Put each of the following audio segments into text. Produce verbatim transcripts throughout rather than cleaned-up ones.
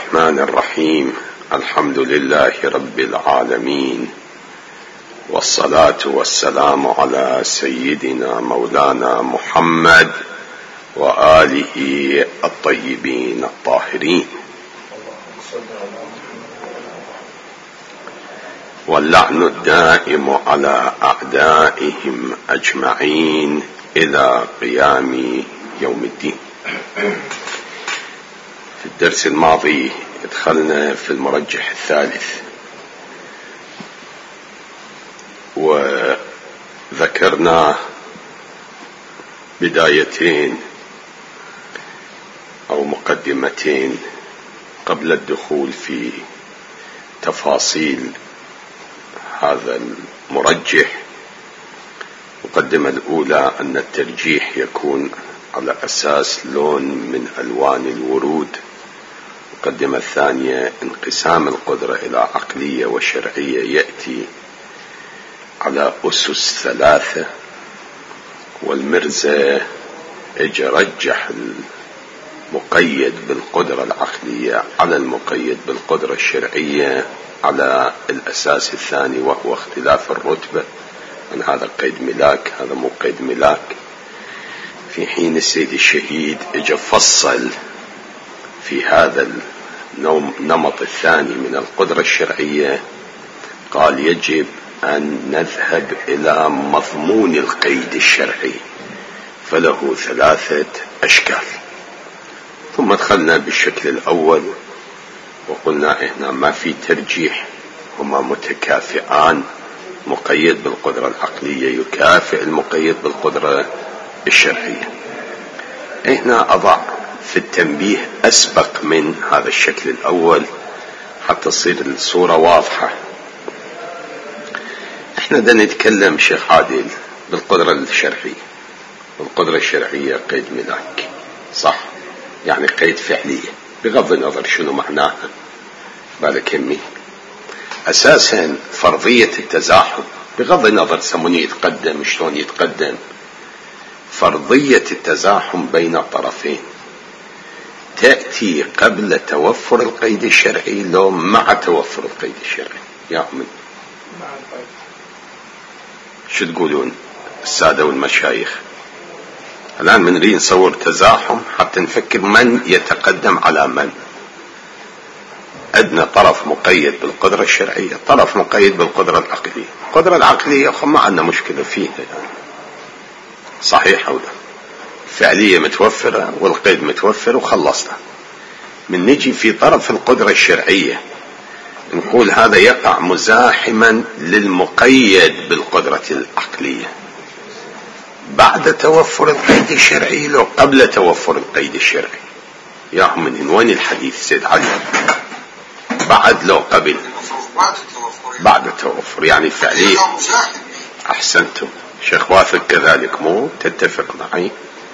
الرحمن الرحيم. الحمد لله رب العالمين، والصلاة والسلام على سيدنا مولانا محمد وآله الطيبين الطاهرين، واللعن الدائم على أعدائهم أجمعين إلى قيام يوم الدين. في الدرس الماضي دخلنا في المرجح الثالث، وذكرنا بدايتين أو مقدمتين قبل الدخول في تفاصيل هذا المرجح. المقدمة الأولى أن الترجيح يكون على أساس لون من ألوان الورود. المقدمة الثانية انقسام القدرة إلى عقلية وشرعية يأتي على أسس ثلاثة، والمرزا اجى رجح المقيد بالقدرة العقلية على المقيد بالقدرة الشرعية على الأساس الثاني، وهو اختلاف الرتبة. أن هذا قيد ملاك، هذا مو قيد ملاك. في حين السيد الشهيد اجى فصل في هذا النمط الثاني من القدرة الشرعية، قال يجب أن نذهب إلى مضمون القيد الشرعي، فله ثلاثة أشكال. ثم دخلنا بالشكل الأول وقلنا إحنا ما في ترجيح، هما متكافئان. مقيد بالقدرة العقلية يكافئ المقيد بالقدرة الشرعية. إحنا أضع في التنبيه أسبق من هذا الشكل الأول حتى تصير الصورة واضحة. إحنا دا نتكلم شيخ عادل بالقدرة الشرعية. القدرة الشرعية قيد ملاك، صح؟ يعني قيد فعلية بغض النظر شنو معناها. بالك يمي أساسا فرضية التزاحم بغض النظر سموني يتقدم شلون يتقدم، فرضية التزاحم بين الطرفين تأتي قبل توفر القيد الشرعي لو مع توفر القيد الشرعي؟ يا أمي شو تقولون السادة والمشايخ؟ الآن من نريد نصور تزاحم حتى نفكر من يتقدم على من. أدنى طرف مقيد بالقدرة الشرعية، طرف مقيد بالقدرة العقلية. القدرة العقلية ما عندنا مشكلة فيها يعني. صحيح أو لا؟ فعلية متوفرة والقيد متوفر وخلصنا. من نجي في طرف القدرة الشرعية نقول هذا يقع مزاحما للمقيد بالقدرة العقلية بعد توفر القيد الشرعي لو قبل توفر القيد الشرعي. يا من وين الحديث سيد علي؟ بعد لو قبل؟ بعد التوفر يعني فعليا. أحسنتم شيخ واثق كذلك، مو تتفق معي؟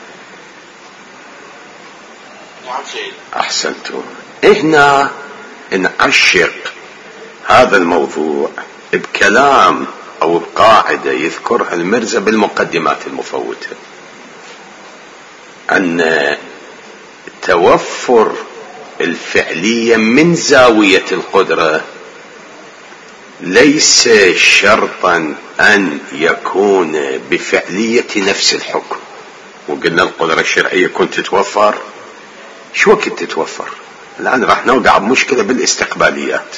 أحسنتم. هنا نعشق هذا الموضوع بكلام أو بقاعدة يذكرها المرزا بالمقدمات المفوتة، أن توفر الفعلية من زاوية القدرة ليس شرطا أن يكون بفعلية نفس الحكم. وقلنا القدرة الشرعية كنت تتوفر شو وقت تتوفر؟ الآن راح نوقع بمشكلة بالاستقباليات.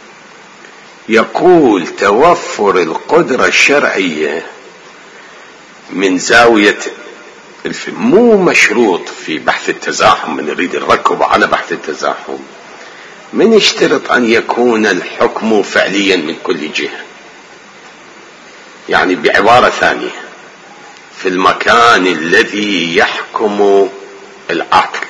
يقول توفر القدرة الشرعية من زاوية الف... مو مشروط في بحث التزاحم. من نريد نركب على بحث التزاحم من يشترط أن يكون الحكم فعليا من كل جهة. يعني بعبارة ثانية، في المكان الذي يحكم العقل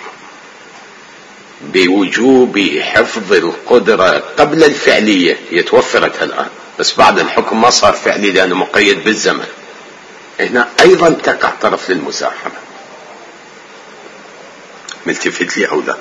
بوجوب حفظ القدرة قبل الفعلية يتوفرت الآن، بس بعد الحكم ما صار فعلي لأنه مقيد بالزمن. هنا أيضا تقع طرف للمزاحمة. ملتفت لي أو لا؟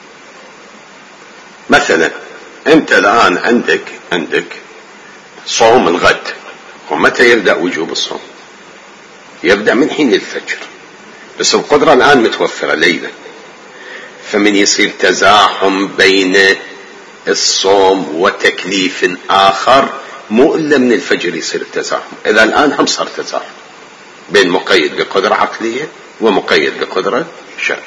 مثلا أنت الآن عندك عندك صوم الغد، ومتى يبدأ وجوب الصوم؟ يبدأ من حين الفجر، بس القدرة الآن متوفرة ليلا. فمن يصير تزاحم بين الصوم وتكليف آخر مو إلا من الفجر يصير التزاحم. إذا الآن هم صار تزاحم بين مقيد بقدرة عقلية ومقيد بقدرة شرعية.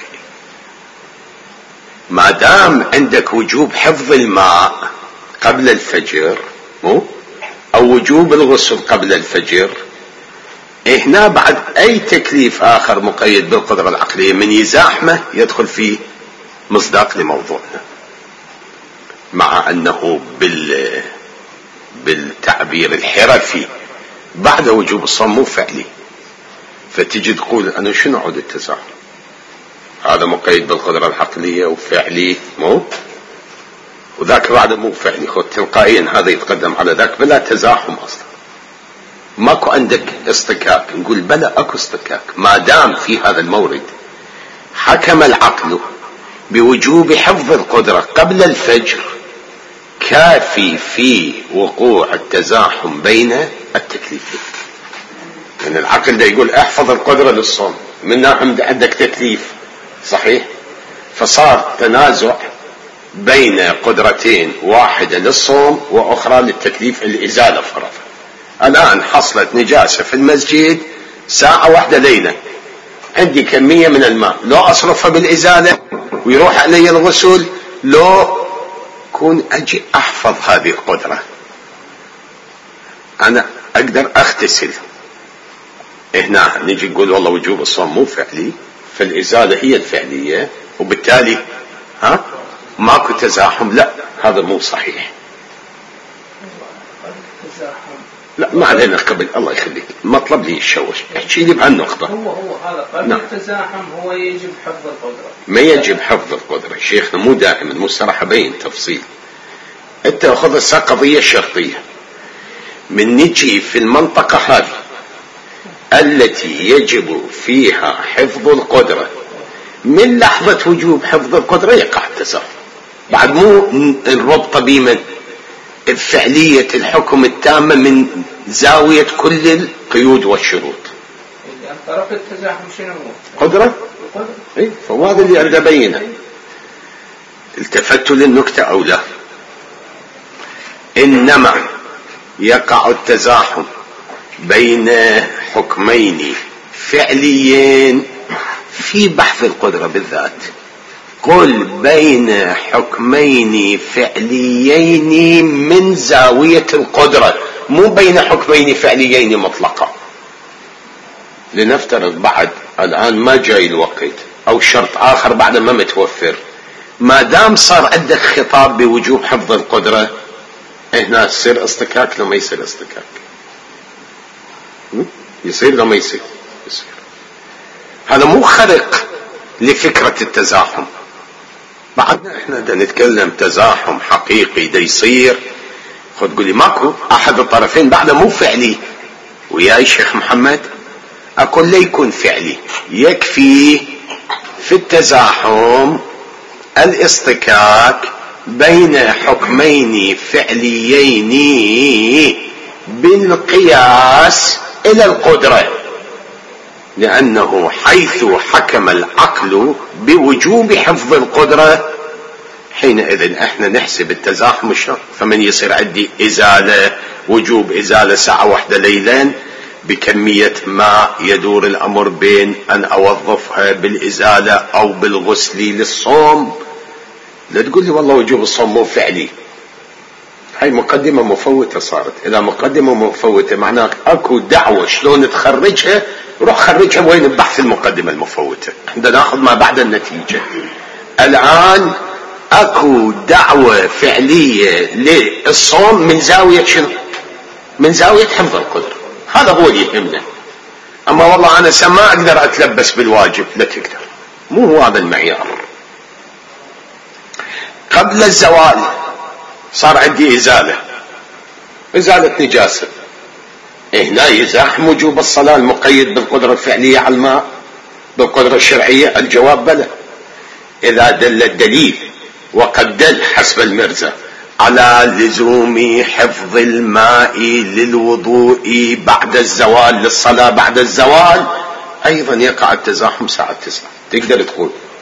ما دام عندك وجوب حفظ الماء قبل الفجر مو أو وجوب الغسل قبل الفجر، هنا بعد أي تكليف آخر مقيد بالقدرة العقلية من يزاحمه يدخل فيه مصداق لموضوعنا، مع أنه بال بالتعبير الحرفي بعد وجوب الصوم مو فعلي. فتجي تقول أنا شنو عود التزاحم؟ هذا مقيد بالقدرة العقلية وفعلي مو، وذاك بعد مو فعلي، خذ تلقائيا هذا يتقدم على ذاك بلا تزاحم أصلا. ماكو عندك اصطكاك. نقول بلا اكو اصطكاك. ما دام في هذا المورد حكم العقل بوجوب حفظ القدرة قبل الفجر كافي في وقوع التزاحم بين التكليفين. يعني العقل ده يقول احفظ القدرة للصوم، منها عندك تكليف صحيح، فصار تنازع بين قدرتين، واحدة للصوم واخرى للتكليف الازالة فرضا. الآن حصلت نجاسة في المسجد ساعة واحدة ليلة، عندي كمية من الماء، لو أصرفها بالإزالة ويروح علي الغسل، لو كون أجي أحفظ هذه القدرة أنا أقدر أغتسل. هنا نجي نقول والله وجوب الصوم مو فعلي، فالإزالة هي الفعلية، وبالتالي ها ماكو تزاحم. لا، هذا مو صحيح. لا ما علينا قبل، الله يخليك مطلب لي الشوش، احكي لي بهالنقطة. هو هو هذا قبل نعم. التزاحم هو يجب حفظ القدرة. ما يجب حفظ القدرة شيخنا، مو دائما، مو صراحة بين تفصيل. انت اخذ الساق قضية شرطية، من نجي في المنطقة هذه التي يجب فيها حفظ القدرة، من لحظة وجوب حفظ القدرة يقع التزاحم. بعد مو الربط بمن فعلية الحكم التامة من زاوية كل القيود والشروط. طرف التزاحم شنو هو؟ قدرة؟ اي فهذا اللي أريد أبينه. التفت للنكتة أو لا؟ إنما يقع التزاحم بين حكمين فعليين في بحث القدرة بالذات. قل بين حكمين فعليين من زاوية القدرة، مو بين حكمين فعليين مطلقة. لنفترض بعد الآن ما جاي الوقت أو شرط آخر بعد ما متوفر، ما دام صار عندك خطاب بوجوب حفظ القدرة، هنا يصير اصطكاك لو ما يصير اصطكاك؟ يصير لو ما يصير؟ يصير. هذا مو خرق لفكرة التزاحم. بعدنا احنا دا نتكلم تزاحم حقيقي دا يصير. خد قولي ماكو احد الطرفين بعد مو فعلي، ويا شيخ محمد اقول لي يكون فعلي. يكفي في التزاحم الاصطكاك بين حكمين فعليين بالقياس الى القدرة، لأنه حيث حكم العقل بوجوب حفظ القدرة حينئذ احنا نحسب التزاحم الشرط. فمن يصير عندي إزالة، وجوب إزالة ساعة واحدة ليلا بكمية ماء، يدور الأمر بين أن أوظفها بالإزالة أو بالغسل للصوم. لا تقول لي والله وجوب الصوم مو فعلي، هاي مقدمة مفوتة صارت. إذا مقدمة مفوتة معناه أكو دعوة شلون تخرجها، روح خرجها وين ببحث المقدمة المفوتة. بدنا ناخذ ما بعد النتيجة. الآن أكو دعوة فعلية للصوم من زاوية شنو؟ من زاوية حفظ القدرة. هذا هو اللي يهمنا. أما والله أنا سما أقدر أتلبس بالواجب، لا تقدر، مو هو هذا المعيار. قبل الزوال صار عندي إزالة، إزالة نجاسة، هنا يزاحم وجوب الصلاة المقيد بالقدرة الفعلية على الماء بالقدرة الشرعية؟ الجواب بلى. إذا دل الدليل، وقد دل حسب المرزا على لزوم حفظ الماء للوضوء بعد الزوال، للصلاة بعد الزوال، أيضا يقع التزاحم ساعة تسعة. تقدر تقول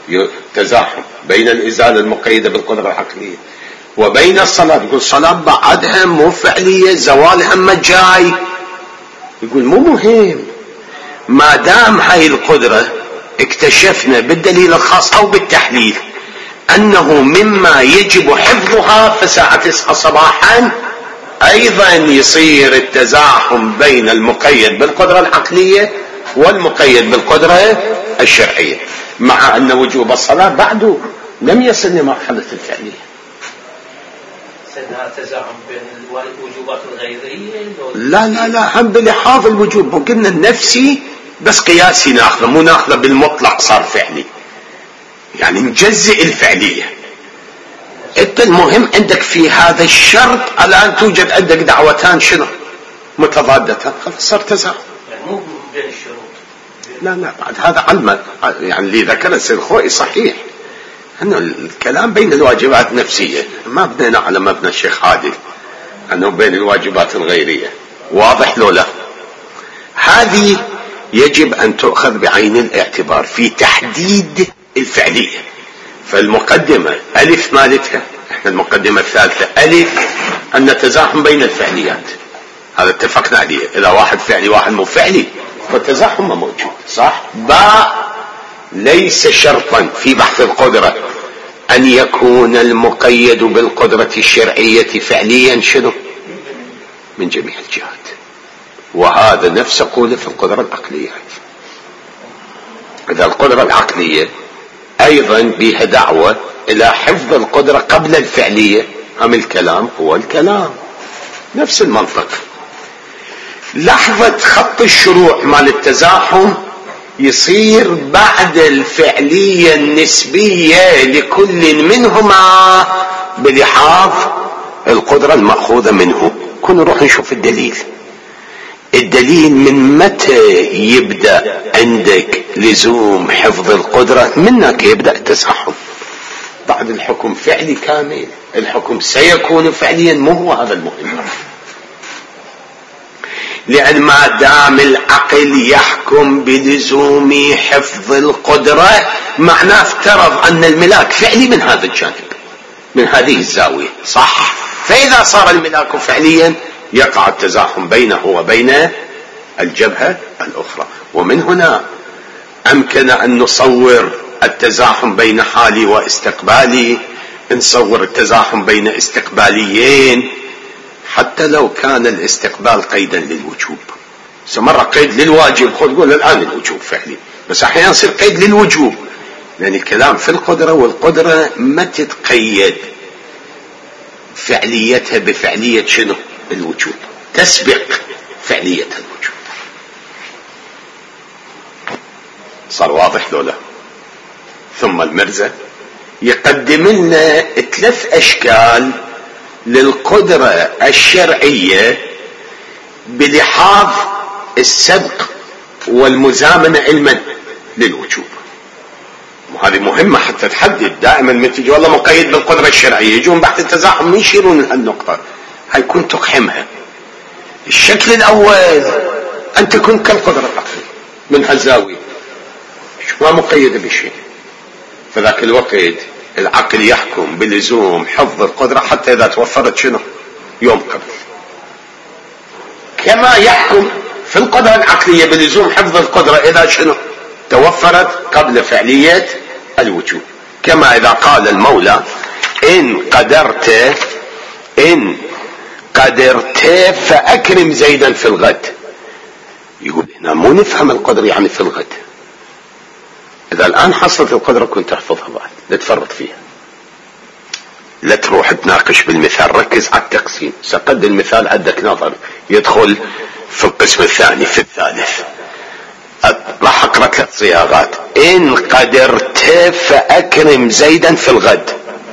تزاحم بين الإزالة المقيدة بالقدرة العقلية وبين الصلاة. يقول الصلاة بعدها مو فعلية، زوالها ما جاي. يقول مو مهم، ما دام هاي القدرة اكتشفنا بالدليل الخاص أو بالتحليل أنه مما يجب حفظها، فساعة تصحى صباحا أيضا يصير التزاحم بين المقيد بالقدرة العقلية والمقيد بالقدرة الشرعية، مع أن وجوب الصلاة بعده لم يصل لمرحلة الفعلية. سيدنا تزاحم بين الوجوبات الغيرية؟ لا لا لا، هم بلحاظ الوجوب. وقلنا النفسي بس قياسي ناخذه، مو ناخذه بالمطلق صار فعلي، يعني نجزئ الفعلية. انت المهم عندك في هذا الشرط الآن توجد عندك دعوتان شنو متضادتان، خلاص صار تزاحم. يعني مو بين الشروط. لا لا، بعد هذا علما يعني اللي ذكر السيد الخوئي صحيح انه الكلام بين الواجبات النفسية، ما بنينا على مبنى الشيخ عادل انه بين الواجبات الغيرية. واضح لو لا؟ هذه يجب ان تؤخذ بعين الاعتبار في تحديد الفعلية. فالمقدمة ألف مالتها، احنا المقدمة الثالثة ألف أن التزاحم بين الفعليات، هذا اتفقنا عليه. إذا واحد فعلي واحد مو فعلي فالتزاحم موجود، صح؟ باء ليس شرطا في بحث القدرة أن يكون المقيد بالقدرة الشرعية فعليا شنو من جميع الجهات، وهذا نفس قوله في القدرة العقلية. إذا القدرة العقلية أيضا بها دعوة إلى حفظ القدرة قبل الفعلية، أم الكلام هو الكلام نفس المنطق. لحظة خط الشروع مال التزاحم يصير بعد الفعلية النسبية لكل منهما بلحاظ القدرة المأخوذة منه. كنا نروح نشوف الدليل. الدليل من متى يبدأ عندك لزوم حفظ القدرة؟ منك يبدأ التزاحم. بعد الحكم فعلي كامل، الحكم سيكون فعليا، مو هو هذا المهم. لأن ما دام العقل يحكم بلزوم حفظ القدرة معناه افترض أن الملاك فعلي من هذا الجانب، من هذه الزاوية، صح؟ فإذا صار الملاك فعليا يقع التزاحم بينه وبين الجبهة الأخرى. ومن هنا أمكن أن نصور التزاحم بين حالي واستقبالي، نصور التزاحم بين استقباليين، حتى لو كان الاستقبال قيدا للوجوب. مرة قيد للواجب، خذ قول الآن الوجوب فعلي، بس أحيانا يصير قيد للوجوب، لأن الكلام في القدرة، والقدرة ما تتقيد فعليتها بفعلية شنو الوجوب، تسبق فعلية الوجوب. صار واضح لولا؟ ثم المرزا يقدم لنا ثلاث أشكال للقدرة الشرعية بلحاظ السبق والمزامنة علما للوجوب. وهذه مهمة حتى تحدد. دائما من تجي والله مقيد بالقدرة الشرعية، يجون بحث التزاحم يشيرون النقطة هيكون تقحمها. الشكل الأول أن تكون كالقدرة العقلية من هالزاوية، ما مقيدة بشيء، فذاك الوقت العقل يحكم بلزوم حفظ القدرة حتى إذا توفرت شنو يوم قبل، كما يحكم في القدرة العقلية بلزوم حفظ القدرة إذا شنو توفرت قبل فعلية الوجوب. كما إذا قال المولى إن قدرت إن قدرت فأكرم زيدا في الغد. يقول هنا مو نفهم القدر يعني في الغد. إذا الآن حصلت القدرة كنت تحفظها بعد، لا تفرط فيها، لا تروح تناقش بالمثال، ركز على التقسيم. سقد المثال عندك نظر يدخل في القسم الثاني في الثالث. راح أقرأ ثلاث صياغات. إن قدرت فأكرم زيدا في الغد.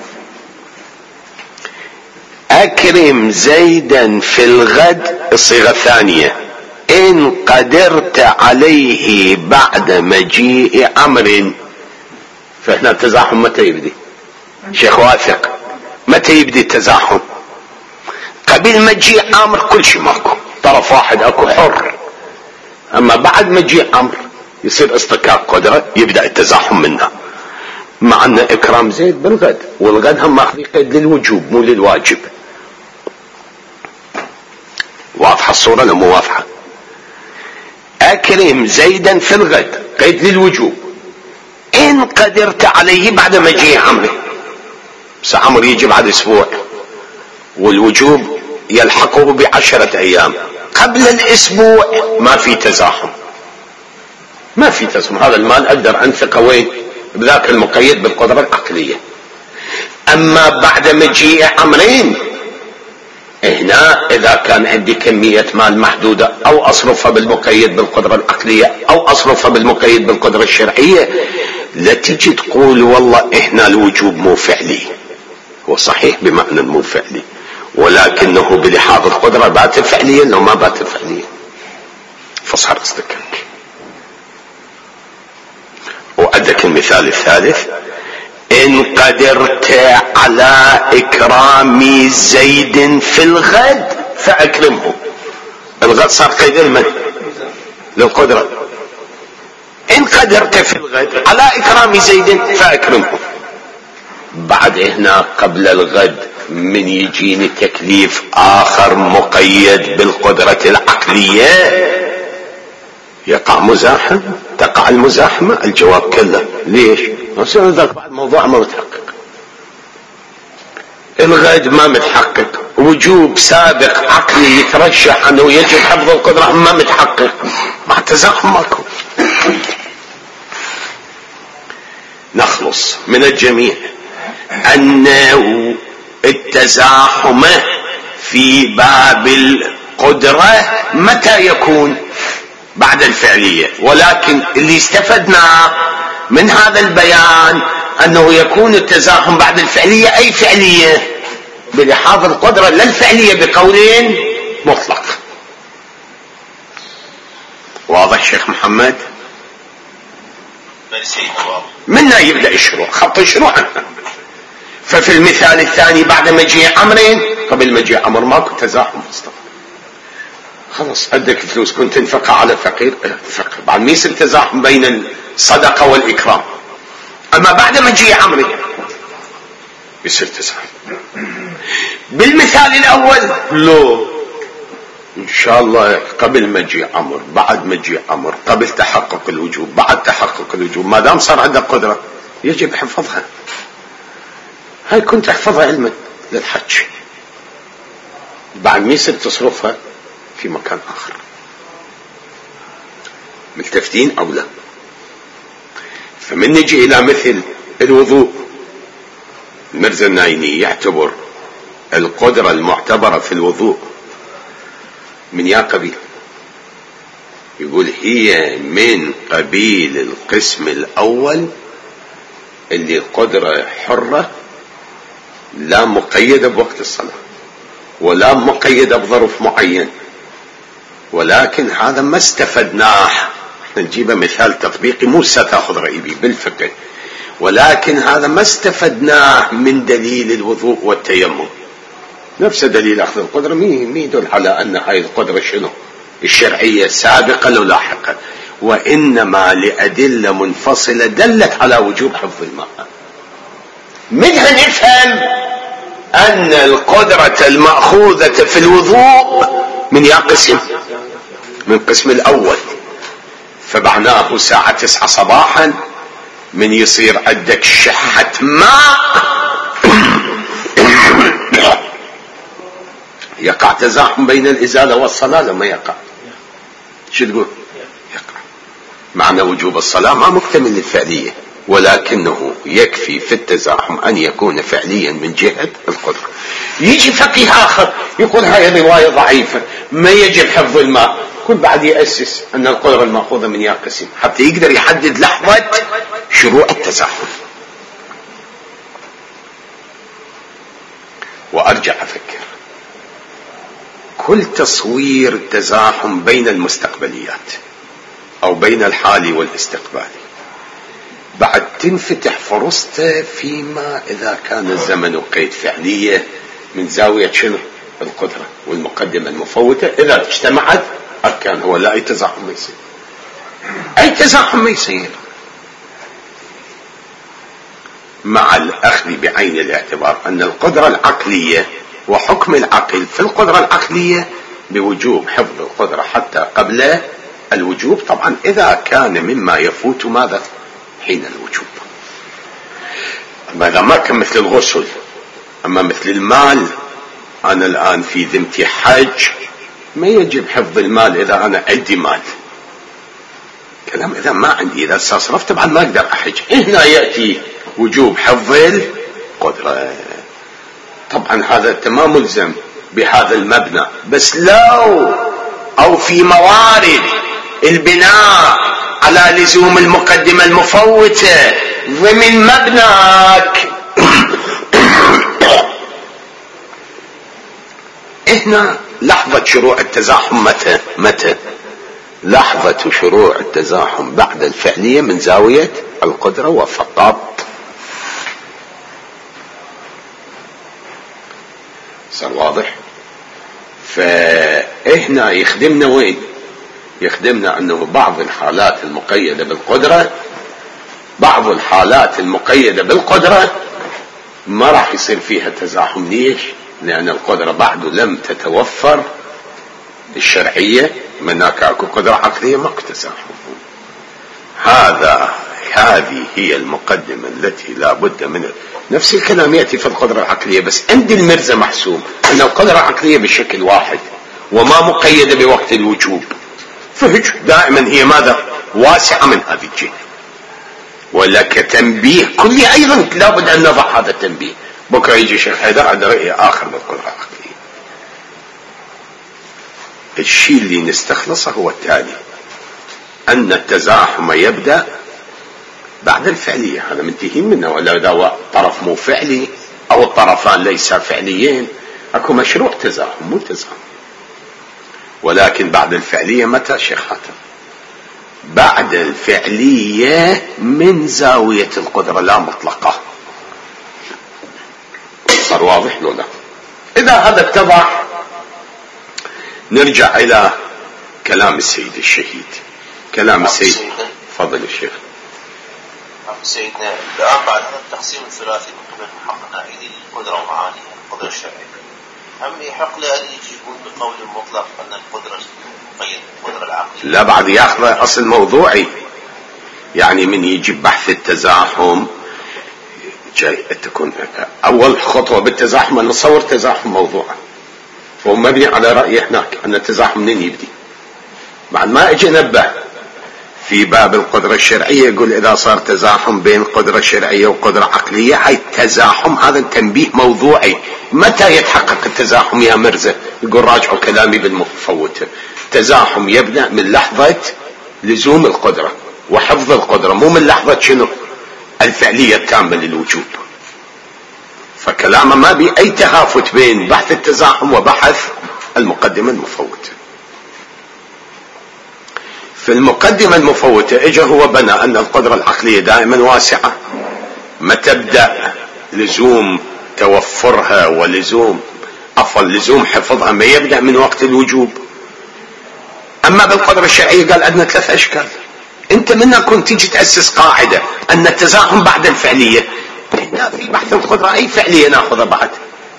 أكرم زيدا في الغد الصيغة الثانية. إن قدرت عليه بعد مجيء أمر. فإحنا التزاحم متى يبدي؟ شيخ واثق متى يبدي التزاحم؟ قبل مجيء أمر كل شيء ماكو، طرف واحد أكو حر. أما بعد مجيء أمر يصير اصطكاك قدرة، يبدأ التزاحم منها. مع أن إكرام زيد بالغد، والغد هم ماخذ قيد للوجوب مو للواجب. واضحة الصورة ولا مو واضحة؟ أكرم زيدا في الغد قيد للوجوب إن قدرت عليه بعد مجيء عمرو. بس عمرو يجي بعد أسبوع والوجوب يلحقه بعشرة أيام. قبل الأسبوع ما في تزاحم، ما في تزاحم. هذا المال أقدر أنفقه وين؟ بذاك المقيد بالقدرة العقلية. أما بعد مجيء عمرين هنا إذا كان عندي كمية مال محدودة أو أصرفها بالمقيد بالقدرة العقلية أو أصرفها بالمقيد بالقدرة الشرعية، لا تجي تقول والله إحنا الوجوب مو فعلي. هو صحيح بمعنى مو فعلي، ولكنه بلحاظ القدرة بات فعليا لو ما بات فعليا. فصار قصدك. وأدك المثال الثالث: إن قدرت على إكرام زيد في الغد فأكرمه. الغد صار قيد المن للقدرة. إن قدرت في الغد على إكرام زيد فأكرمه. بعد هنا قبل الغد من يجيني تكليف آخر مقيد بالقدرة العقلية يقع مزاحم، تقع المزاحمة. الجواب كلا. ليش؟ عشان ذاك بعد موضوع ما متحقق. الغد ما متحقق، وجوب سابق عقلي يترشح انه يجب حفظ القدرة ما متحقق، مع تزاحم ماكو. نخلص من الجميع ان التزاحم في باب القدرة متى يكون؟ بعد الفعلية. ولكن اللي استفدناه من هذا البيان أنه يكون التزاحم بعد الفعلية. أي فعلية؟ بلحاظ القدرة، لا الفعلية بقولين مطلق. واضح شيخ محمد؟ منا يبدأ الشروع، خط الشروع. ففي المثال الثاني بعد مجيء أمرين، قبل مجيء أمر ماكو تزاحم مصطفى. خلاص عندك فلوس كنت تنفقها على فقير، فقر بعد ما يصير تزاحم بين الصدقة والإكرام. أما بعد ما جي عمري يصير تزاحم. بالمثال الأول لو إن شاء الله قبل ما جي عمر، بعد ما جي عمر، قبل تحقق الوجوب، بعد تحقق الوجوب، ما دام صار عندك قدرة يجب حفظها. هاي كنت تحفظها علما للحج، بعد ما يصير تصرفها في مكان آخر. ملتفتين أو لا؟ فمن نجي إلى مثل الوضوء، المرزا النايني يعتبر القدرة المعتبرة في الوضوء من يا قبيل. يقول هي من قبيل القسم الأول اللي القدرة حرة لا مقيدة بوقت الصلاة ولا مقيدة بظرف معين، ولكن هذا ما استفدناه. احنا نجيب مثال تطبيقي مو ستاخذ رأيي بالفقه، ولكن هذا ما استفدناه من دليل الوضوء والتيمم. نفس دليل أخذ القدرة مين يدل على أن هاي القدرة شنو؟ الشرعية سابقة لو لاحقة، وإنما لأدلة منفصلة دلت على وجوب حفظ الماء. منها نفهم أن القدرة المأخوذة في الوضوء من يا قسم؟ من قسم الأول. فبعناه ساعة تسعة صباحا من يصير عندك شحة ماء يقع تزاحم بين الإزالة والصلاة لما يقع. شو تقول؟ يقع. معنى وجوب الصلاة ما مكتمل للفعلية، ولكنه يكفي في التزاحم أن يكون فعليا من جهة القدرة. يجي فقيه آخر يقول هاي الرواية ضعيفة ما يجب حفظ الماء، كل بعد يأسس أن القدرة المأخوذة من يا قسم حتى يقدر يحدد لحظة شروع التزاحم. وأرجع أفكر كل تصوير تزاحم بين المستقبليات أو بين الحالي والاستقبالي بعد تنفتح فرصته فيما إذا كان الزمن قيد فعلية من زاوية شنو؟ القدرة والمقدمة المفوتة. إذا اجتمعت أركان هو لا أي تزاحم ما يصير، أي تزاحم ما يصير. مع الأخذ بعين الاعتبار أن القدرة العقلية وحكم العقل في القدرة العقلية بوجوب حفظ القدرة حتى قبل الوجوب، طبعا إذا كان مما يفوت ماذا حين الوجوب. أما إذا ما كان مثل الغسل، أما مثل المال، أنا الآن في ذمتي حج، ما يجب حفظ المال إذا أنا عندي مال. كلام إذا ما عندي، إذا استصرفت طبعا ما أقدر أحج. هنا يأتي وجوب حفظ القدرة. طبعا هذا تمام ملزم بهذا المبنى، بس لو أو في موارد البناء على لزوم المقدمة المفوتة ضمن مبناك هنا لحظة شروع التزاحم متى متى لحظة شروع التزاحم بعد الفعلية من زاوية القدرة وفقط. صار واضح؟ فإحنا يخدمنا وين؟ يخدمنا أنه بعض الحالات المقيدة بالقدرة بعض الحالات المقيدة بالقدرة ما راح يصير فيها تزاحم. ليش؟ لأن القدرة بعد لم تتوفر الشرعية، مناك اكو قدرة عقلية ماكو تزاحم. هذا هذه هي المقدمة التي لا بد منها. نفس الكلام يأتي في القدرة العقلية، بس عند المرزة محسوم أن القدرة العقلية بشكل واحد وما مقيدة بوقت الوجوب، فهج دائما هي ماذا واسعة من هذه الجهة. ولك تنبيه كلي أيضا لا بد أن نضع هذا التنبيه. بكرة يجي شيخ حيدر على رأي آخر بالقدرة العقلية. الشيء اللي نستخلصه هو التالي: أن التزاحم يبدأ بعد الفعلية. هذا منتهين منه. ولا إذا طرف مو فعلي أو الطرفان ليس فعليين أكو مشروع تزاحم، مو تزاحم. ولكن بعد الفعلية متى شيخ حاتم؟ بعد الفعلية من زاوية القدرة لا مطلقة. صار واضح لو لا؟ إذا هذا اتضح نرجع إلى كلام السيد الشهيد. كلام السيد فضل الشيخ. سيدنا الآن بعد هذا التقسيم الثلاثي من قبل حقنا إلى القدرة ومعانيها القدرة الشرعية، هم يحق له أن يجيبون بقول مطلق أن القدرة مقيدة بالقدرة العقلية؟ لا، بعد ياخذ أصل موضوعي. يعني من يجيب بحث التزاحم جاي تكون أول خطوة بالتزاحم أن نصور تزاحم موضوعا، فهو مبني على رأي هناك أن التزاحم منين يبدي. بعد ما أجي نبه في باب القدرة الشرعية يقول إذا صار تزاحم بين قدرة شرعية وقدرة عقلية، هاي التزاحم هذا تنبيه موضوعي. متى يتحقق التزاحم يا مرزة؟ يقول راجعوا كلامي بالمفوتة. تزاحم يبدأ من لحظة لزوم القدرة وحفظ القدرة، مو من لحظة شنو الفعلية التامة للوجوب. فكلامه ما بي أي تهافت بين بحث التزاحم وبحث المقدمة المفوتة. في المقدمة المفوتة اجى هو بنى أن القدرة العقلية دائما واسعة، ما تبدأ لزوم توفرها ولزوم أفضل لزوم حفظها ما يبدأ من وقت الوجوب. أما بالقدرة الشرعية قال عندنا ثلاث أشكال. أنت منا كنت تيجي تأسس قاعدة أن التزاحم بعد الفعلية، لا في بحث القدرة أي فعلية نأخذها بعد،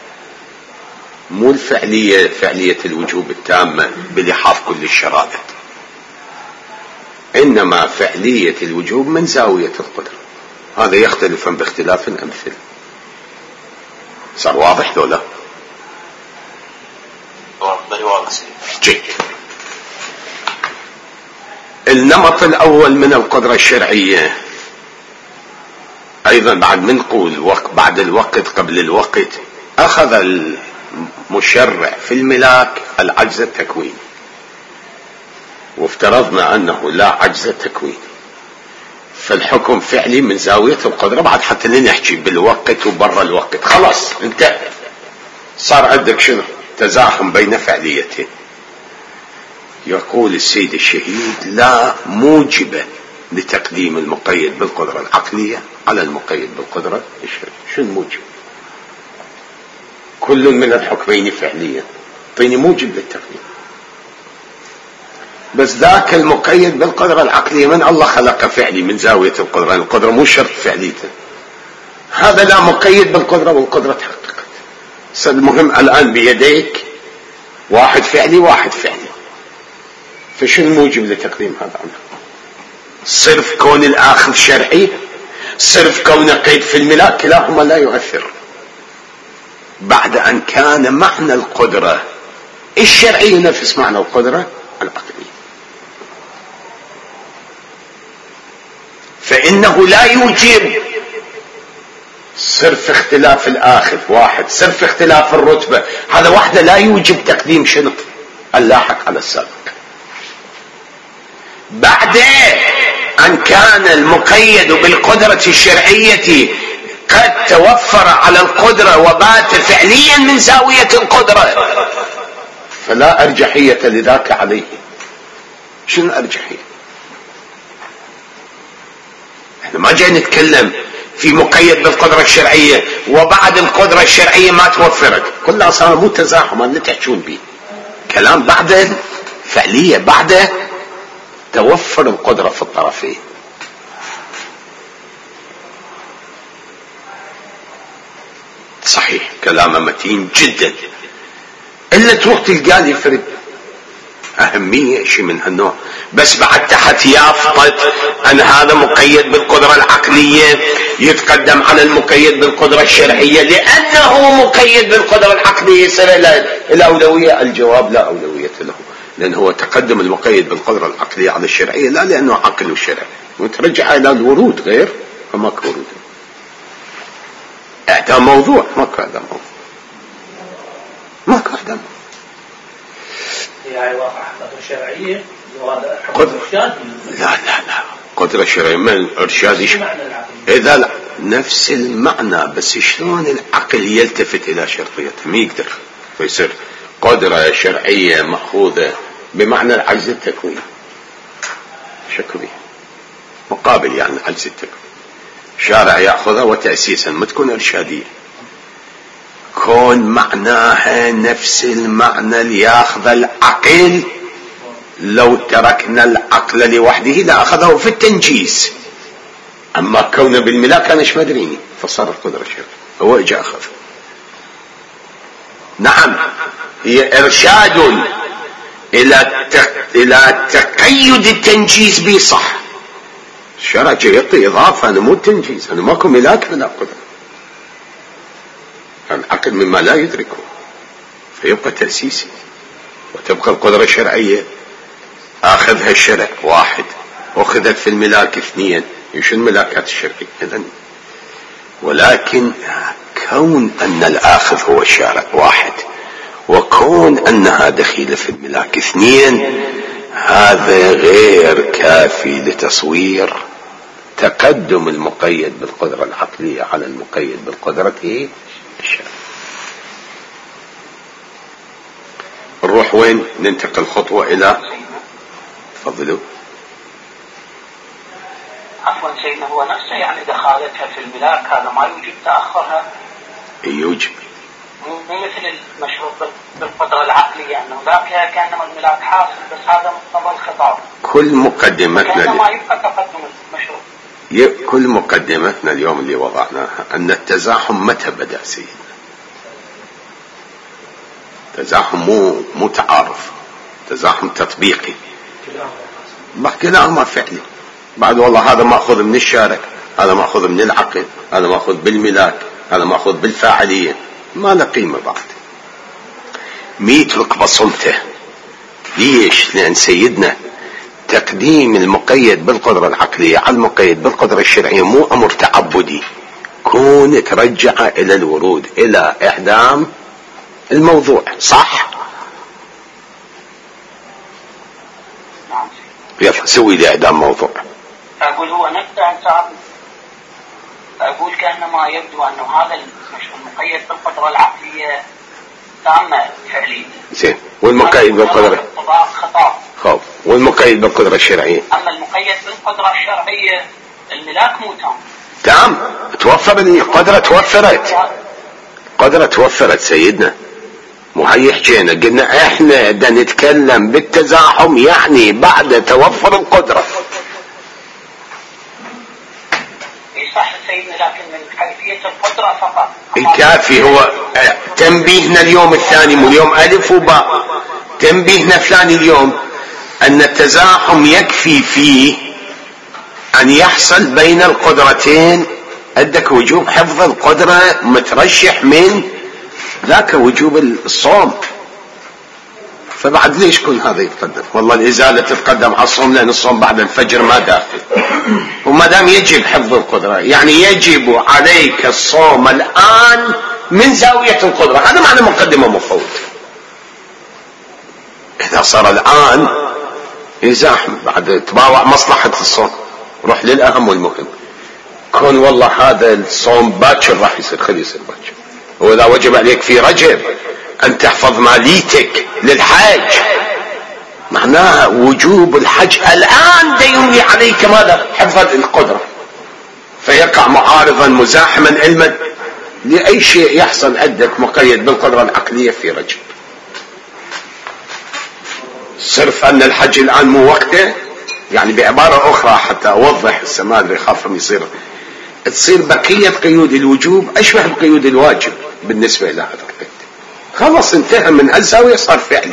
مو الفعلية فعلية الوجوب التامة بلحاظ كل الشرائط، إنما فعلية الوجوب من زاوية القدرة. هذا يختلف باختلاف الأمثلة. صار واضح لو لا؟ جيد. النمط الأول من القدرة الشرعية أيضا بعد منقول وقت بعد الوقت قبل الوقت أخذ المشرع في الملاك العجز التكويني، وافترضنا أنه لا عجز تكويني، فالحكم فعلي من زاوية القدرة. بعد حتى نحكي بالوقت وبرا الوقت خلاص انتهى. صار عندك شنو تزاحم بين فعليتين. يقول السيد الشهيد لا موجب لتقديم المقيد بالقدرة العقلية على المقيد بالقدرة الشرعية. شو الموجب؟ كل من الحكمين فعليا، طيني موجب للتقديم. بس ذاك المقيد بالقدرة العقلية من الله خلق فعلي من زاوية القدرة، القدرة مو شرط فعليته. هذا لا مقيد بالقدرة والقدرة تحققت. المهم الآن بيديك واحد فعلي واحد فعلي، فشو الموجب لتقديم هذا عنه؟ صرف كون الآخر شرعي، صرف كون قيد في الملاك، كلاهما لا يؤثر بعد أن كان معنى القدرة الشرعية نفس معنى القدرة العقلية. فإنه لا يوجب صرف اختلاف الآخر واحد، صرف اختلاف الرتبة، هذا وحده لا يوجب تقديم شنو؟ اللاحق على السابق. بعد أن كان المقيد بالقدرة الشرعية قد توفر على القدرة وبات فعليا من زاوية القدرة، فلا أرجحية لذاك عليه. شنو أرجحية؟ احنا ما جاي نتكلم في مقيد بالقدرة الشرعية وبعد القدرة الشرعية ما توفرت، كلها صار مو تزاحم اللي تحجون به، كلام بعد فعلية، بعد توفر القدرة في الطرفين. صحيح كلام متين جدا، إلا تروح تلقى لي فرق أهمية شيء من هالنوع، بس بعد تحت يافطة أن هذا مقيد بالقدرة العقلية يتقدم على المقيد بالقدرة الشرعية لأنه مقيد بالقدرة العقلية يصير الأولوية. الجواب لا أولوية له، لأنه هو تقدم المقيد بالقدرة العقلية على الشرعية لا لأنه عقل وشرع، وترجع إلى الورود غير، فماك ورود. اعدام موضوع، ماك اعدام موضوع، ماك اعدام يعني واقع قدرة شرعية وهذا حكم إرشاد. لا لا لا قدرة شرعية من الإرشاد إذا لا نفس المعنى، بس شلون العقل يلتفت إلى شرطيته ما يقدر، فيصير قدرة شرعية مأخوذة بمعنى العجز التكويني شكوي مقابل يعني العجز التكويني، شارع يأخذها وتأسيسا ما تكون إرشادية، كون معناها نفس المعنى اللي ياخذ العقل. لو تركنا العقل لوحده لأخذه في التنجيز، أما كونه بالملاك أنا مش مدريني، فصارت قدرة شرعية هو إجا أخذ. نعم هي إرشاد إلى إلى تقيد التنجيز به، صح، الشرع يعطي إضافة، أنا مو التنجيز، أنا ماكو ملاك بلا قدرة، العقل مما لا يدركه فيبقى تأسيسي، وتبقى القدرة الشرعية أخذها الشرع واحد، أخذت في الملاك اثنين، يشن ملاكات الشرعية إذن. ولكن كون أن الآخذ هو الشارع واحد، وكون أنها دخيلة في الملاك اثنين، هذا غير كافي لتصوير تقدم المقيد بالقدرة العقلية على المقيد بالقدرة الشرعية. نروح وين؟ ننتقل خطوة إلى تفضلوا. عفوا سيدنا، هو نفسه يعني دخالتها في الملاك هذا ما يوجب تأخرها؟ يوجب، مو مثل المشروط بالقدرة العقلية أنه ذاك كأنما الملاك حاصل، بس هذا مقتضى الخطاب. كل مقدمتنا كأنما يبقى تقدم المشروط. كل مقدمتنا اليوم اللي وضعناها أن التزاحم متى بدأ سيدنا؟ تزاحم مو مو تعارف، تزاحم تطبيقي، بحكي لهم فعلي. بعد والله هذا مأخذ من الشارع، هذا مأخذ من العقل، هذا مأخذ بالملاك، هذا مأخذ بالفاعلية، ما له قيمة بعد. ميترك بصمته. ليش؟ لأن سيدنا تقديم المقيد بالقدرة العقلية على المقيد بالقدرة الشرعية مو أمر تعبدي، كون ترجع إلى الورود، إلى إعدام الموضوع، صح؟ يلا سوي لي إعدام موضوع. أقول هو نبدأ صعب، أقول كأنما يبدو أنه هذا المقيد بالقدرة العقلية تامة فعليا. زين، والمقيد بالقدرة خطاب. خب، والمقيد بالقدرة الشرعية. أما المقيد بالقدرة الشرعية الملاك مو تام. تام، توفر القدرة، توفرت قدرة توفرت سيدنا. مو هي حكينا قلنا احنا دا نتكلم بالتزاحم يعني بعد توفر القدرة. صح سيدنا، لكن من حيثية القدرة فقط. الكافي هو تنبيهنا اليوم الثاني، مو اليوم ألف وباء، تنبيهنا الثاني اليوم أن التزاحم يكفي فيه أن يحصل بين القدرتين. عندك وجوب حفظ القدرة مترشح من ذاك وجوب الصوم، فبعد ليش كل هذا يتقدم؟ والله الإزالة تتقدم على الصوم لأن الصوم بعد الفجر ما داخل، وما دام يجب حفظ القدرة يعني يجب عليك الصوم الآن من زاوية القدرة. هذا معنى مقدمة مفوت. إذا صار الآن يزاحم بعد تباوع مصلحة الصوم، روح للأهم والمهم. كون والله هذا الصوم باكر راح يصير، خلي يصير باكر. وإذا وجب عليك في رجب أن تحفظ ماليتك للحج، معناها وجوب الحج الآن ديني عليك ماذا؟ حفظ القدرة. فيقع معارضا مزاحما علما لأي شيء يحصل عندك مقيد بالقدرة العقلية في رجب. صرف أن الحج الآن مو وقته، يعني بعبارة أخرى حتى أوضح السماء اللي خافهم يصير، تصير بقية قيود الوجوب أشبه بقيود الواجب بالنسبة إلى هذا القيد. خلص انتهى من هالزاوية، صار فعلي.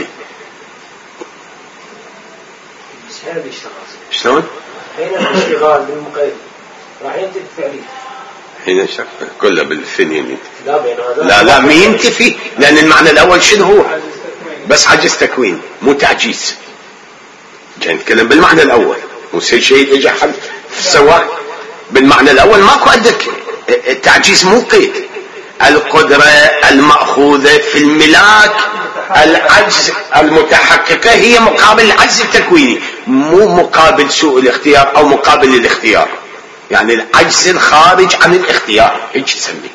شلون؟ حين الاشتغال بالمقيد راح ينتفي فعلي. حين الشغل كله بالفنين لا بين هذا لا لا ما ينتفي، لأن المعنى الأول شنو هو؟ بس عجز تكوين مو تعجيز. جاي نتكلم بالمعنى الأول، مو شيء يجي حد سواء بالمعنى الأول ماكو عندك التعجيز، مو قيد. القدرة المأخوذة في الملاك العجز المتحققة هي مقابل العجز التكويني، مو مقابل سوء الاختيار أو مقابل الاختيار، يعني العجز الخارج عن الاختيار هيك يسميه.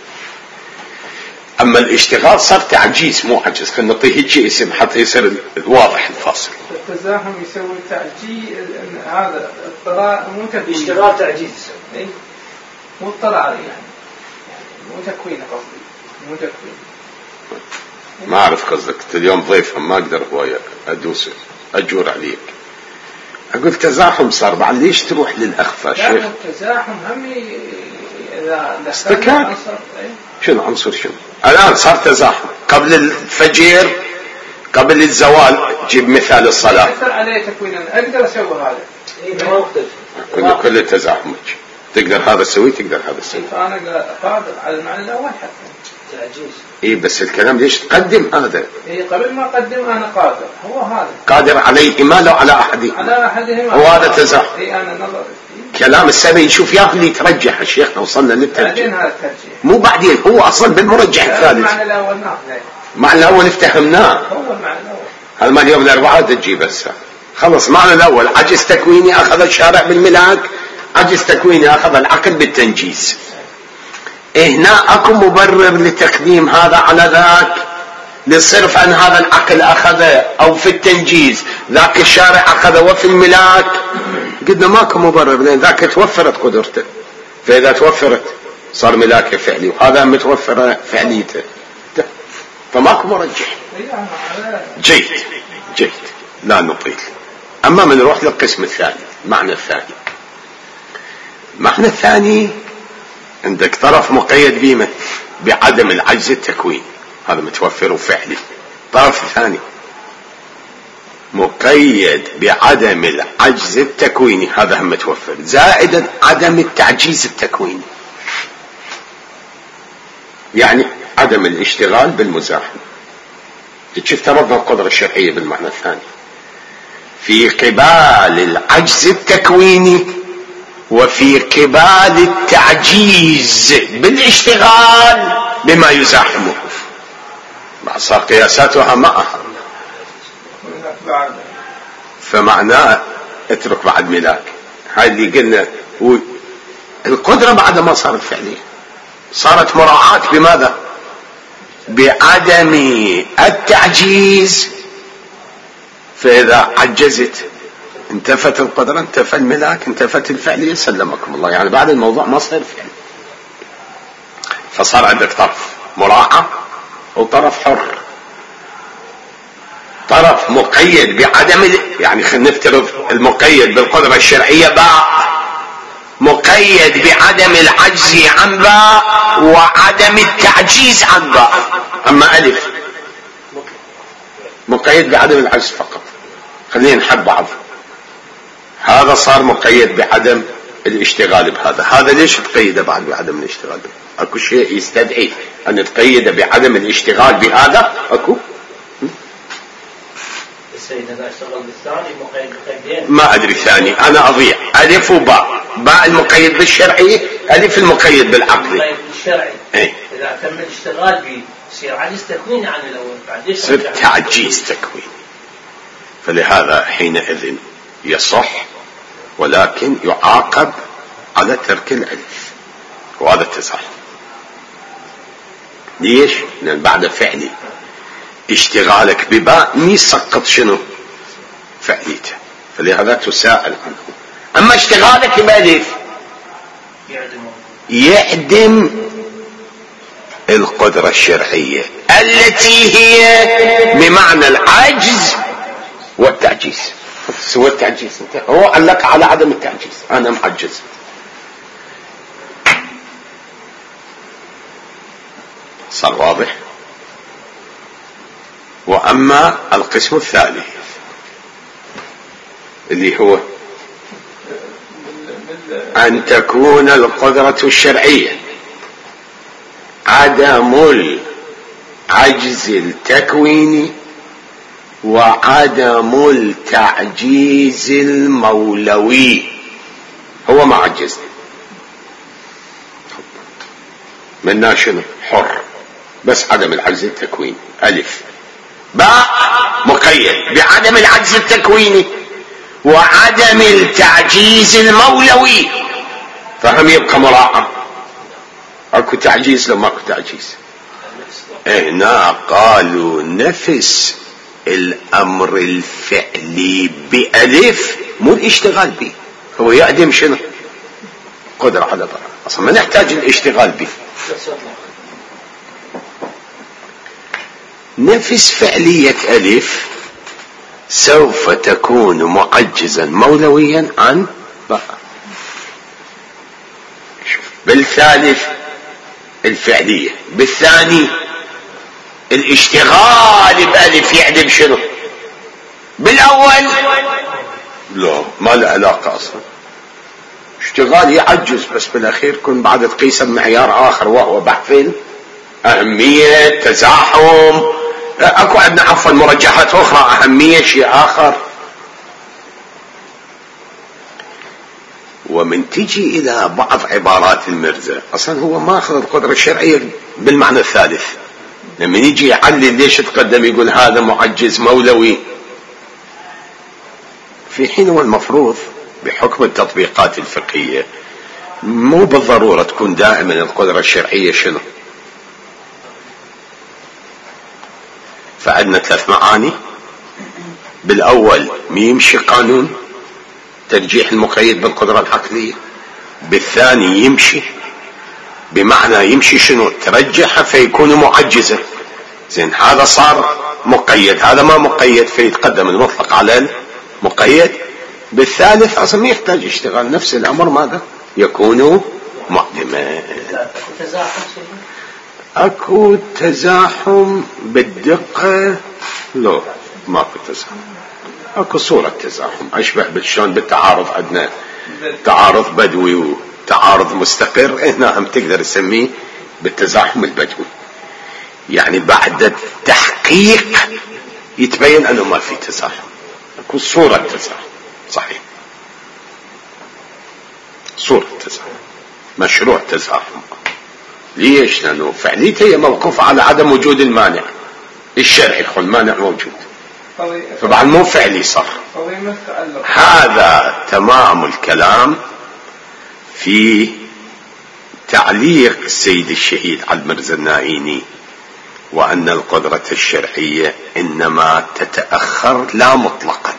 أما الاشتغال صار تعجيز مو عجز. خلينا نعطيه هيك اسم حتى يصير واضح الفاصل. التزاحم يسوي تعجيز، هذا اضطرار مو تكوين. اشتغال تعجيز اي مو اضطرار يعني، مو تكوين قصدي، مو تكوين. ما أعرف قصدك، اليوم ضيفا ما أقدر هوايك أدوس أجور عليك. أقول تزاحم صار، بعد ليش تروح للأخفى شيخ؟ لا التزاحم همي إذا استكان شنو عنصر شنو؟ الآن صار تزاحم قبل الفجر قبل الزوال. جيب مثال الصلاة. أكثر عليه تكوين، أنا أقدر أسوي هذا. إيه ما مختلف. كل كل التزاحم تقدر هذا تسوي، تقدر هذا تسوي. فأنا قادر على المعنى الأول حتى. تعجيز. إيه بس الكلام ليش تقدم هذا؟ إيه قبل ما أقدم أنا قادر، هو هذا. قادر عليه ما لا على أحد. على أحدهما. هو هذا تزاحم. إيه أنا نظر. كلام السبعي شوف يا اللي ترجح الشيخ، وصلنا للترجيح. بعدين هذا الترجيح. مو بعدين، هو أصلا بالمرجح الثالث. المعنى الأول ناخذه. معنى الأول افتهمناه. هو المعنى الأول. هذا ما اليوم الأربعاء تجيب هسه. خلص معنى الأول عجز تكويني أخذ الشارع بالملاك، عجز تكويني أخذ العقل بالتنجيز. هنا أكو مبرر لتقديم هذا على ذاك، لصرف أن هذا العقل أخذه أو في التنجيز ذاك الشارع أخذه وفي الملاك. قلنا ماكو مبرر لأن ذاك توفرت قدرته، فإذا توفرت صار ملاكه فعلي، وهذا متوفر فعليته، فماكو مرجح. جيد جيد لا نطيل. أما من نروح للقسم الثاني، المعنى الثاني. المعنى الثاني عندك طرف مقيد بما بعدم العجز التكوين، هذا متوفر وفعلي. طرف ثاني مقيد بعدم العجز التكويني، هذا هم متوفر، زائدا عدم التعجيز التكويني، يعني عدم الاشتغال بالمزاحم. تشوف افترضنا القدرة الشرعية بالمعنى الثاني في قبال العجز التكويني وفي قبال التعجيز بالاشتغال بما يزاحمه، صار قياساتها معها. فمعناه اترك بعد ملاك، هاي اللي قلنا القدرة بعد ما صارت فعلية صارت مراعاة بماذا؟ بعدم التعجيز. فإذا عجزت انتفت القدرة، انتفى الملاك، انتفت الفعلية، سلمكم الله. يعني بعد الموضوع ما صار فعل، فصار عندك طرف مراعاة وطرف حر. طرف مقيد بعدم، يعني خلينا نفترض المقيد بالقدرة الشرعية باع، مقيد مقيد بعدم العجز عن باء وعدم التعجيز عن باء. اما الف مقيد بعدم العجز فقط. خلينا نحب بعض. هذا صار مقيد بعدم الاشتغال بهذا. هذا ليش تقيد بعد بعدم الاشتغال به؟ اكو شيء يستدعي ان تقيد بعدم الاشتغال بهذا؟ اكو السيد اذا اشتغل بالثاني مقيد بقيدين. ما ادري ثاني، انا اضيع الف وباء. باء المقيد بالشرعي، الف المقيد بالعقلي. المقيد بالشرعي ايه. اذا تم الاشتغال به يصير عجز تكويني عن الاول، بعد يصير تعجيز تكويني. فلهذا حينئذ يصح ولكن يعاقب على ترك الالف، وهذا التزاحم. ليش؟ لان بعد فعلي اشتغالك بباء يسقط شنو؟ فعليته، فلهذا تساءل عنه. اما اشتغالك بالف يعدم القدرة الشرعية التي هي بمعنى العجز والتعجيز. سوى التعجيز، هو علق على عدم التعجيز، انا معجز. صار واضح؟ واما القسم الثالث اللي هو ان تكون القدرة الشرعية عدم العجز التكويني وعدم التعجيز المولوي. هو ما عجز، منا شنو؟ حر، بس عدم العجز التكويني. الف باء مقيد بعدم العجز التكويني وعدم التعجيز المولوي، فهم يبقى مراعى. اكو تعجيز لو ماكو تعجيز. هنا قالوا نفس الامر الفعلي بألف مو الاشتغال به، هو يعدم شنو؟ قدرة على ضرر، اصلا ما نحتاج الاشتغال به. نفس فعلية ألف سوف تكون معجزا مولويا عن باء. بالثالث الفعلية، بالثاني الاشتغال بألف يعدم شنو؟ بالأول لا، ما له علاقة أصلا. اشتغال يعجز، بس بالأخير كن بعد تقيس بمعيار آخر وهو بحث أهمية، تزاحم. اكو عندنا عفوا مرجحات اخرى، اهمية شيء اخر. ومن تجي الى بعض عبارات المرزا، اصلا هو ما اخذ القدرة الشرعية بالمعنى الثالث. لما يجي يعلل ليش تقدم يقول هذا معجز مولوي، في حين هو المفروض بحكم التطبيقات الفقهية مو بالضرورة تكون دائما القدرة الشرعية شنو؟ فعندنا ثلاث معاني. بالاول يمشي قانون ترجيح المقيد بالقدرة العقلية، بالثاني يمشي بمعنى يمشي شنو؟ ترجح فيكون معجزا. زين، هذا صار مقيد، هذا ما مقيد، فيتقدم المطلق على المقيد. بالثالث اصلا ما يحتاج يشتغل، نفس الامر ماذا؟ يكون معدما. اكو تزاحم بالدقة؟ لا، ماكو تزاحم. اكو صورة تزاحم اشبه بالشون بالتعارض. عندنا تعارض بدوي وتعارض مستقر، هنا هم تقدر تسميه بالتزاحم البدوي. يعني بعد التحقيق يتبين انه ما في تزاحم، اكو صورة تزاحم. صحيح، صورة تزاحم، مشروع تزاحم. ليش؟ لأنه فعليته هي موقوفة على عدم وجود المانع الشرعي، خل المانع موجود، طبعا مو فعلي صار. هذا تمام الكلام في تعليق السيد الشهيد على المرزا النائيني، وأن القدرة الشرعية إنما تتأخر لا مطلقا،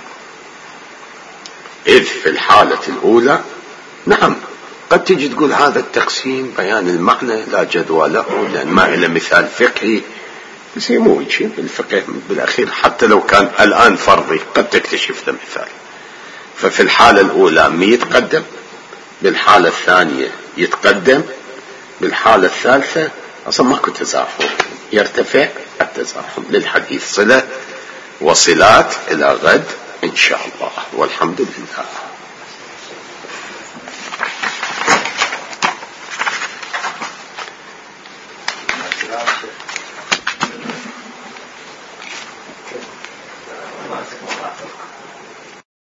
إذ في الحالة الأولى نعم قد تجي تقول هذا التقسيم بيان المعنى لا جدوى له، لأن ما إلى مثال فقهي، بس مو شيء بالفقه بالأخير حتى لو كان الآن فرضي قد تكتشف له مثال. ففي الحالة الأولى ما يتقدم بالحالة الثانية يتقدم، بالحالة الثالثة أصلا ماكو تزاحم، يرتفع التزاحم. للحديث صلة، وصلات إلى غد إن شاء الله، والحمد لله.